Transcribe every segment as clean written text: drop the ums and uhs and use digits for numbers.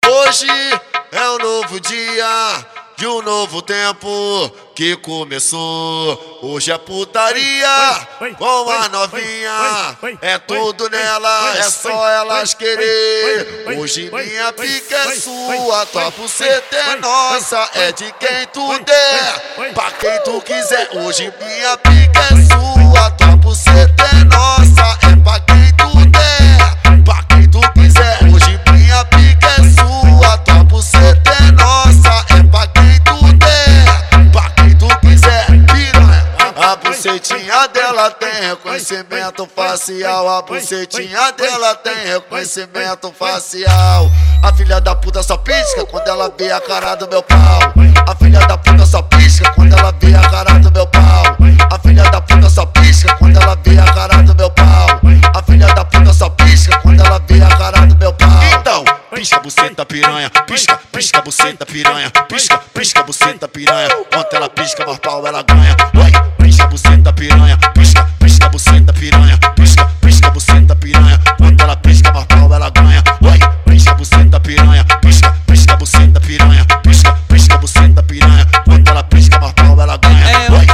Hoje é um novo dia de um novo tempo que começou. Hoje é putaria com a novinha, é tudo nela, é só elas querer. Hoje minha pica é sua, tua buceta é nossa, é de quem tu der, pra quem tu quiser. Hoje minha pica é sua, tua buceta é nossa, é pra quem tu der, pra quem tu quiser. Hoje minha pica é sua, tua buceta é nossa, é pra quem tu der, pra quem tu quiser. Piranha, a bucetinha dela tem reconhecimento facial, a bucetinha dela tem reconhecimento facial. A filha da puta só pisca quando ela vê a cara do meu pau. A filha da puta só pisca quando ela vê a cara do meu pau. A filha da puta só pisca quando ela vê a cara do meu pau. A filha da puta só pisca quando ela vê a cara do meu pau. Então, pisca buceta piranha, pisca, pisca buceta piranha, pisca, pisca buceta piranha. Quanto ela pisca, mais pau ela ganha. Oi, pisca buceta piranha, pisca, pisca buceta piranha, pisca, pisca buceta piranha. Quanto ela pisca, mais pau ela ganha. Oi, pisca buceta piranha, pisca, pisca buceta piranha, pisca, pisca buceta piranha. Quanto ela pisca, mais pau ela ganha. É o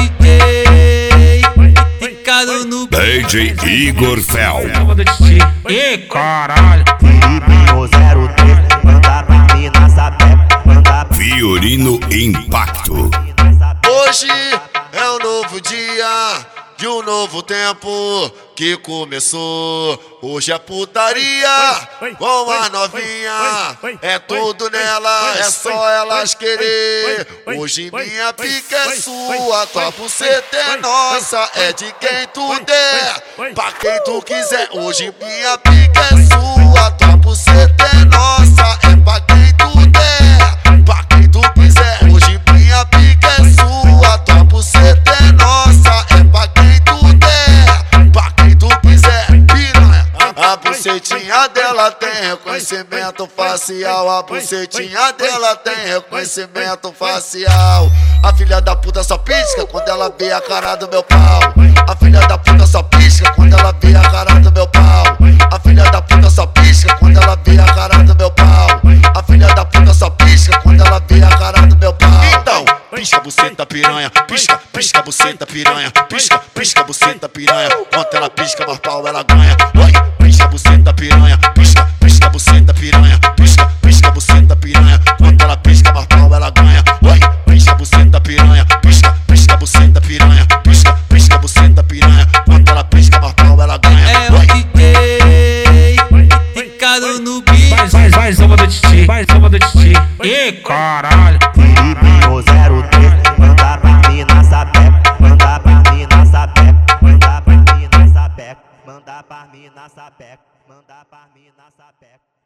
DJ Ricardo no DJ Igor Fel. Ih, caralho. Filipinho 03, manda pra mim na sapeca, manda pra Fiorino Impacto. Hoje é um novo dia de um novo tempo que começou. Hoje é putaria com a novinha, é tudo nela, é só elas querer. Hoje minha pica é sua, tua buceta é nossa, é de quem tu der, pra quem tu quiser. Hoje minha pica é sua, tua buceta é nossa, é pra quem tu der, pra quem tu quiser. Hoje minha pica é sua, tua buceta é nossa, é pra quem tu der, pra quem tu quiser. Piranha, a bucetinha dela tem reconhecimento facial, a bucetinha dela tem reconhecimento facial. A filha da puta só pisca quando ela vê a cara do meu pau. A filha da puta só pisca quando ela vê a cara do meu pau. A filha da puta só pisca quando ela vê a cara do meu pau. A filha da puta só pisca quando ela vê a cara do meu pau. Então, pisca buceta piranha, pisca, pisca buceta piranha, pisca, pisca buceta piranha. Quanto ela pisca, mais pau ela ganha. Oi, pisca buceta piranha, pisca, pisca buceta piranha, pisca, pisca buceta piranha. Quanto ela pisca, mais pau ela ganha. Oi, pisca buceta piranha, pisca, pisca buceta piranha, pisca, pisca buceta piranha. Quanto ela pisca, mais pau ela ganha. É o DJ Ricardo no beat. Vai, samba do Titi, vai, samba do Titi. Ih, caralho. Filipinho 03, manda pra mim na sapeca, manda pra mim na sapeca, manda pra mim na sapeca, manda pra mim na sapeca, manda pra mim na sapeca.